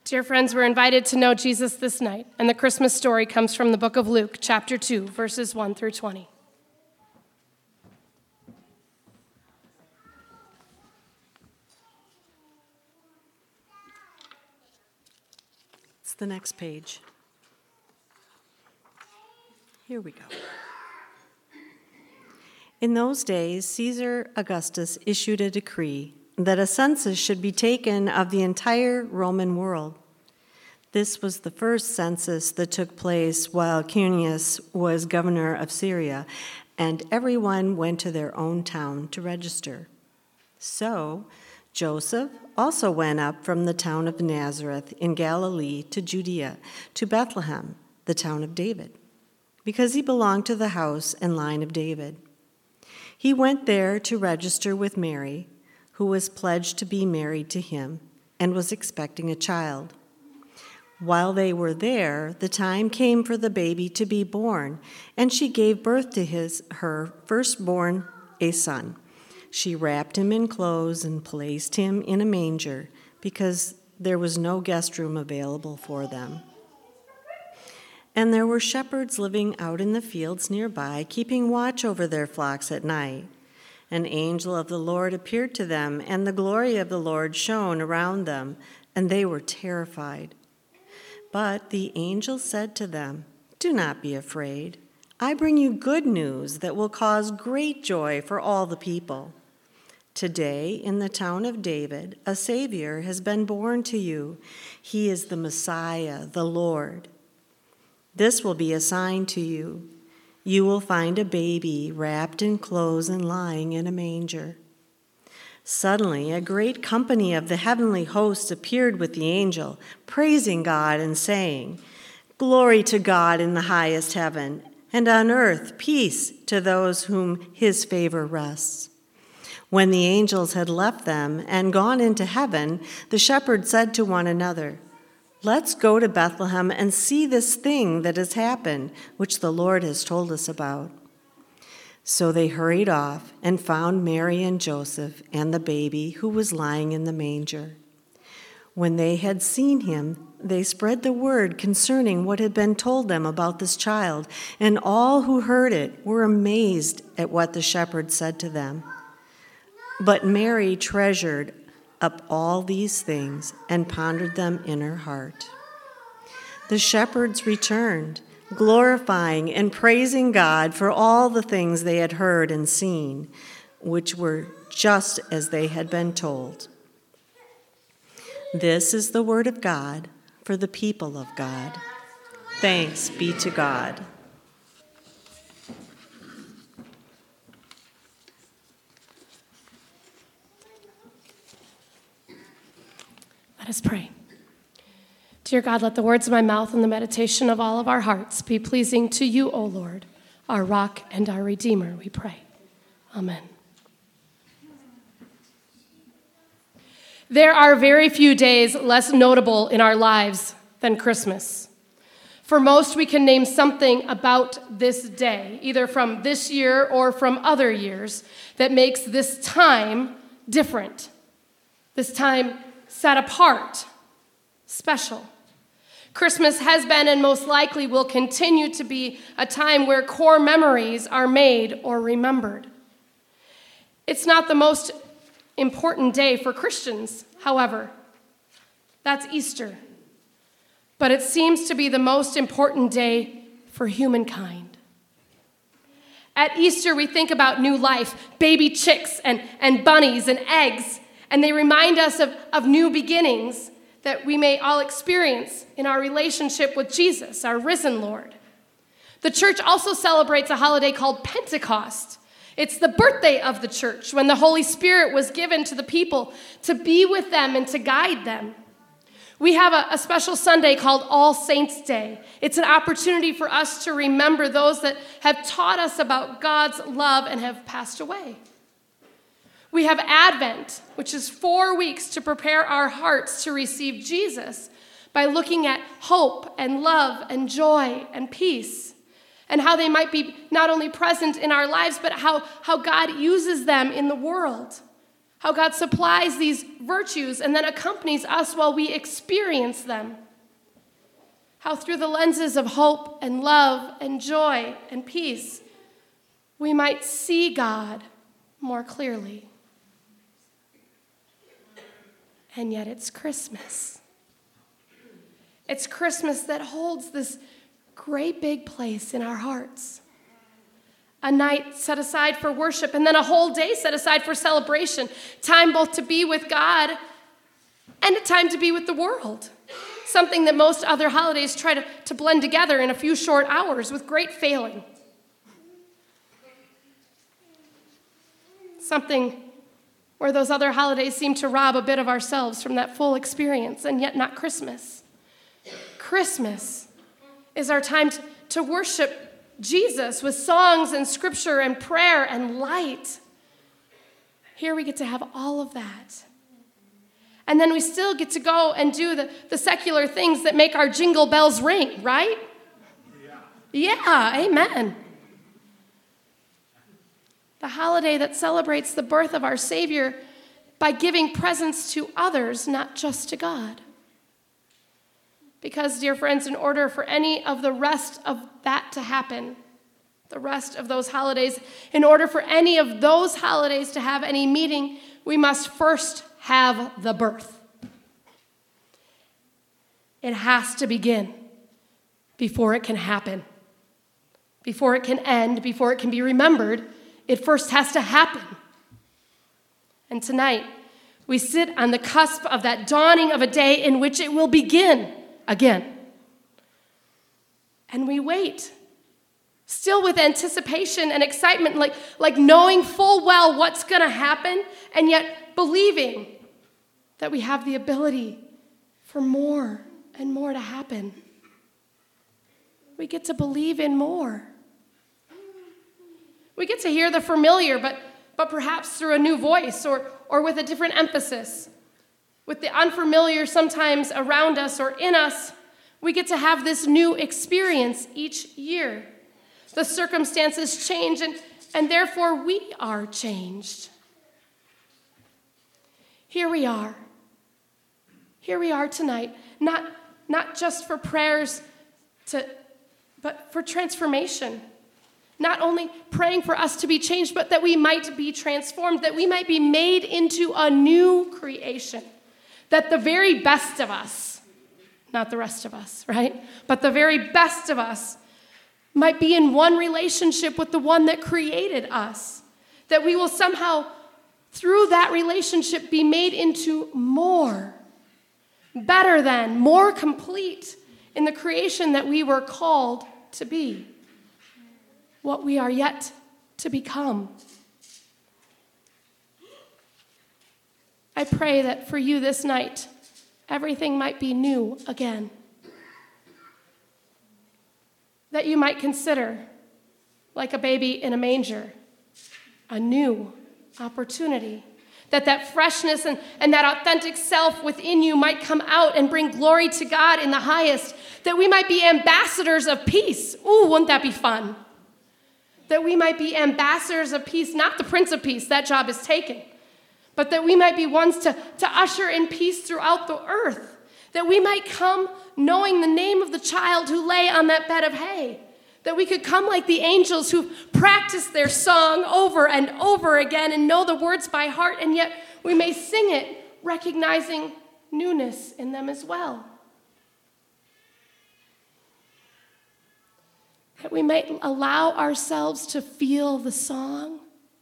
Dear friends, we're invited to know Jesus this night, and the Christmas story comes from the book of Luke, chapter 2, verses 1 through 20. It's the next page. Here we go. In those days, Caesar Augustus issued a decree that a census should be taken of the entire Roman world. This was the first census that took place while Quirinius was governor of Syria, and everyone went to their own town to register. So Joseph also went up from the town of Nazareth in Galilee to Judea, to Bethlehem, the town of David, because he belonged to the house and line of David. He went there to register with Mary, who was pledged to be married to him and was expecting a child. While they were there, the time came for the baby to be born, and she gave birth to her firstborn, a son. She wrapped him in clothes and placed him in a manger because there was no guest room available for them. And there were shepherds living out in the fields nearby, keeping watch over their flocks at night. An angel of the Lord appeared to them, and the glory of the Lord shone around them, and they were terrified. But the angel said to them, "Do not be afraid. I bring you good news that will cause great joy for all the people. Today, in the town of David, a Savior has been born to you. He is the Messiah, the Lord. This will be a sign to you. You will find a baby wrapped in clothes and lying in a manger." Suddenly, a great company of the heavenly hosts appeared with the angel, praising God and saying, "Glory to God in the highest heaven, and on earth peace to those whom his favor rests." When the angels had left them and gone into heaven, the shepherds said to one another, "Let's go to Bethlehem and see this thing that has happened, which the Lord has told us about." So they hurried off and found Mary and Joseph and the baby who was lying in the manger. When they had seen him, they spread the word concerning what had been told them about this child, and all who heard it were amazed at what the shepherds said to them. But Mary treasured up all these things and pondered them in her heart. The shepherds returned, glorifying and praising God for all the things they had heard and seen, which were just as they had been told. This is the word of God for the people of God. Thanks be to God. Let us pray. Dear God, let the words of my mouth and the meditation of all of our hearts be pleasing to you, O Lord, our rock and our redeemer, we pray. Amen. There are very few days less notable in our lives than Christmas. For most, we can name something about this day, either from this year or from other years, that makes this time different, this time set apart, special. Christmas has been and most likely will continue to be a time where core memories are made or remembered. It's not the most important day for Christians, however. That's Easter. But it seems to be the most important day for humankind. At Easter, we think about new life, baby chicks and bunnies and eggs, and they remind us of new beginnings that we may all experience in our relationship with Jesus, our risen Lord. The church also celebrates a holiday called Pentecost. It's the birthday of the church, when the Holy Spirit was given to the people to be with them and to guide them. We have a special Sunday called All Saints' Day. It's an opportunity for us to remember those that have taught us about God's love and have passed away. We have Advent, which is 4 weeks to prepare our hearts to receive Jesus by looking at hope and love and joy and peace, and how they might be not only present in our lives, but how God uses them in the world. How God supplies these virtues and then accompanies us while we experience them. How through the lenses of hope and love and joy and peace, we might see God more clearly. And yet it's Christmas. It's Christmas that holds this great big place in our hearts. A night set aside for worship, and then a whole day set aside for celebration. Time both to be with God and a time to be with the world. Something that most other holidays try to blend together in a few short hours with great failing. Something where those other holidays seem to rob a bit of ourselves from that full experience, and yet not Christmas. Christmas is our time to worship Jesus with songs and scripture and prayer and light. Here we get to have all of that. And then we still get to go and do the secular things that make our jingle bells ring, right? Yeah, amen. The holiday that celebrates the birth of our Savior by giving presents to others, not just to God. Because, dear friends, in order for any of the rest of that to happen, the rest of those holidays, in order for any of those holidays to have any meaning, we must first have the birth. It has to begin before it can happen, before it can end, before it can be remembered. It first has to happen. And tonight, we sit on the cusp of that dawning of a day in which it will begin again. And we wait, still with anticipation and excitement, like knowing full well what's going to happen, and yet believing that we have the ability for more and more to happen. We get to believe in more. We get to hear the familiar, but perhaps through a new voice or with a different emphasis. With the unfamiliar sometimes around us or in us, we get to have this new experience each year. The circumstances change, and therefore we are changed. Here we are. Here we are tonight, not just for prayers, but for transformation. Not only praying for us to be changed, but that we might be transformed, that we might be made into a new creation. That the very best of us, not the rest of us, right? But the very best of us might be in one relationship with the one that created us. That we will somehow, through that relationship, be made into more, better than, more complete in the creation that we were called to be. What we are yet to become. I pray that for you this night, everything might be new again. That you might consider, like a baby in a manger, a new opportunity. That freshness and that authentic self within you might come out and bring glory to God in the highest. That we might be ambassadors of peace. Ooh, wouldn't that be fun? That we might be ambassadors of peace, not the Prince of Peace, that job is taken. But that we might be ones to usher in peace throughout the earth. That we might come knowing the name of the child who lay on that bed of hay. That we could come like the angels who practiced their song over and over again and know the words by heart, and yet we may sing it recognizing newness in them as well. That we might allow ourselves to feel the song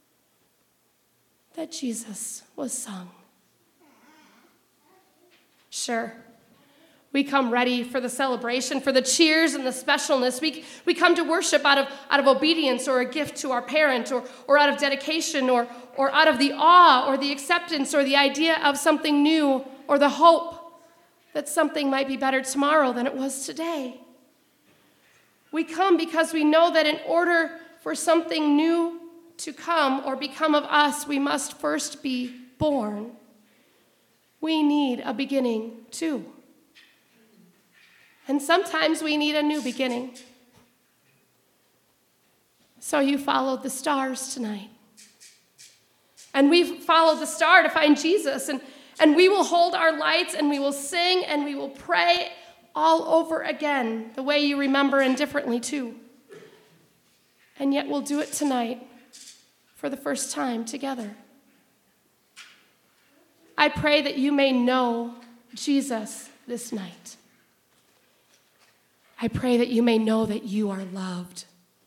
that Jesus was sung. Sure, we come ready for the celebration, for the cheers and the specialness. We come to worship out of obedience or a gift to our parent or out of dedication or out of the awe or the acceptance or the idea of something new or the hope that something might be better tomorrow than it was today. We come because we know that in order for something new to come or become of us, we must first be born. We need a beginning too. And sometimes we need a new beginning. So you followed the stars tonight. And we follow the star to find Jesus. And we will hold our lights and we will sing and we will pray all over again, the way you remember indifferently too. And yet we'll do it tonight for the first time together. I pray that you may know Jesus this night. I pray that you may know that you are loved.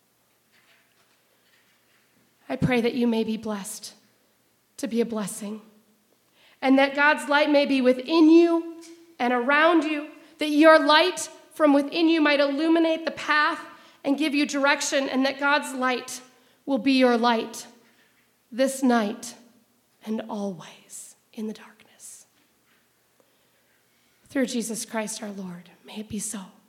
I pray that you may be blessed to be a blessing, and that God's light may be within you and around you, that your light from within you might illuminate the path and give you direction, and that God's light will be your light this night and always in the darkness. Through Jesus Christ our Lord, may it be so.